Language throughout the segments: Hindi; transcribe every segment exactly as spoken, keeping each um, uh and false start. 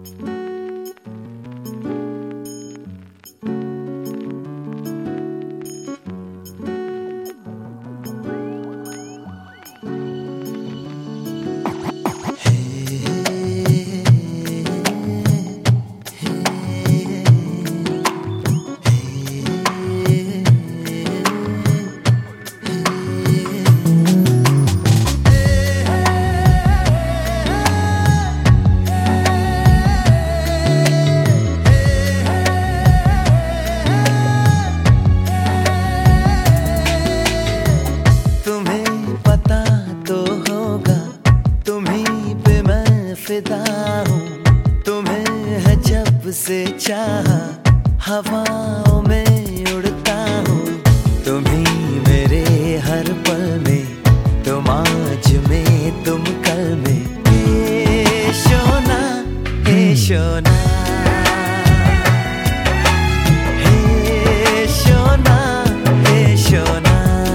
तुम्हें है जब से चाहा, हवाओं में उड़ता हूँ। तुम ही मेरे हर पल में, तुम आज में तुम कल में। हे सोना, हे सोना, हे सोना, हे सोना।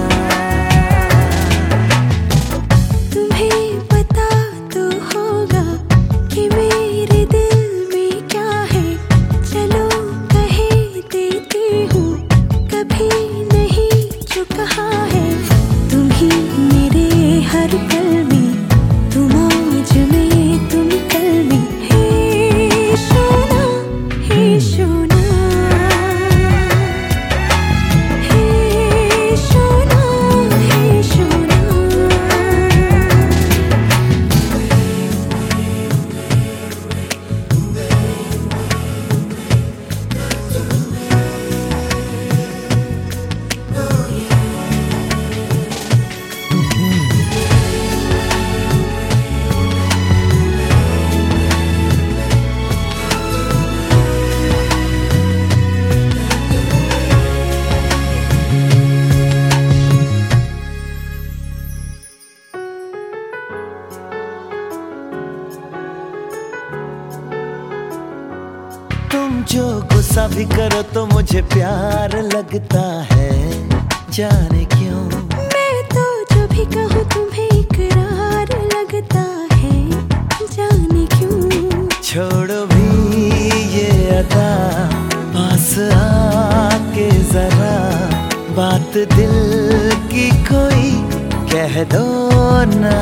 तुम जो गुस्सा भी करो तो मुझे प्यार लगता है, जाने क्यों। मैं तो जो भी कहूँ तुम्हें इकरार लगता है, जाने क्यों। छोड़ो भी ये अदा, पास आके जरा बात दिल की कोई कह दो ना।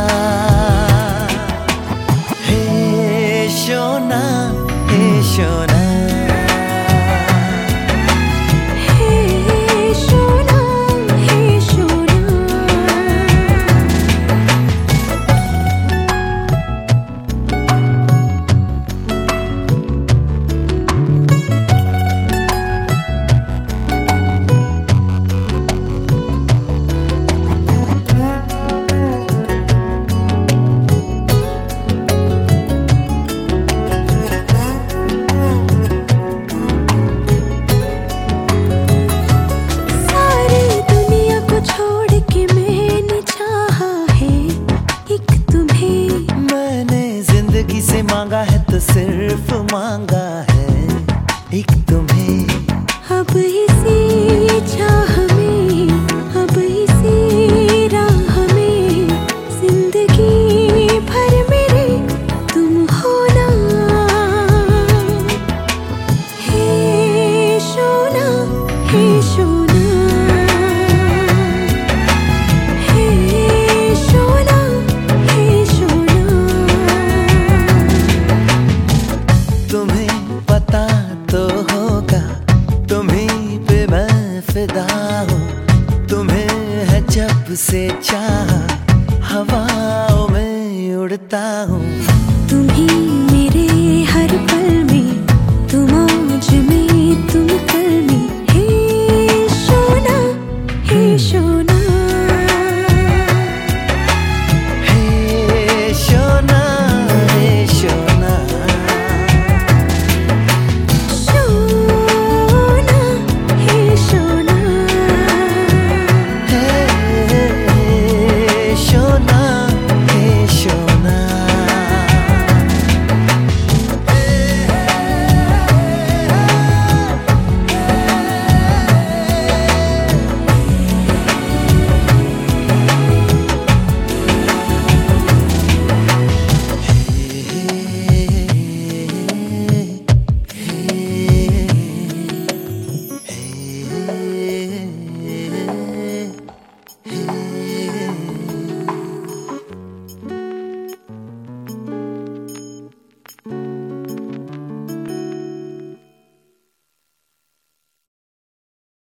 हे सोना, हे सोना, से मांगा है तो सिर्फ मांगा है एक तुम्हें। अब इसी चाह